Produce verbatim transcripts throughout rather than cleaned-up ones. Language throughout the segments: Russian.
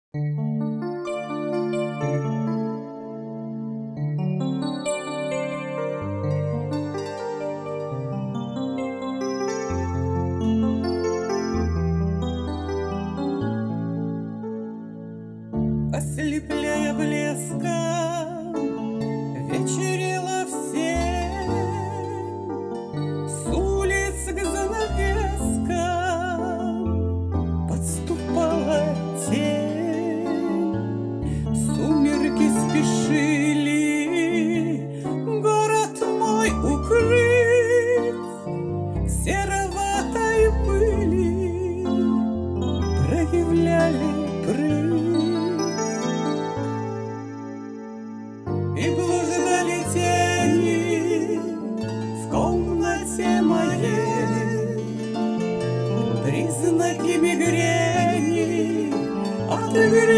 Ослепляя блеском, вечерело всем. С улиц к занавескам подступала тень. Сумерки спешили город мой укрыть. Сероватой пыли проявляли прыть. И блуждали тени в комнате моей, признаки мигрени от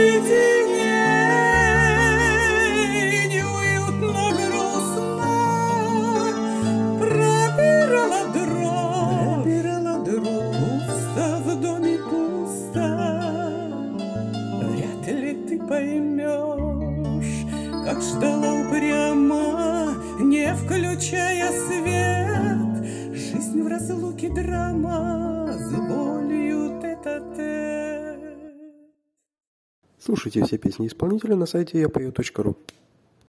грязей. Неуютно, грустно пробирала дрожь, пробирала дрожь. Пусто в доме, пусто, вряд ли ты поймешь, как ждала упрямо, не включая свет. Жизнь в разлуке драма, с болью тет-а-тет. Слушайте все песни исполнителя на сайте я пою точка ру.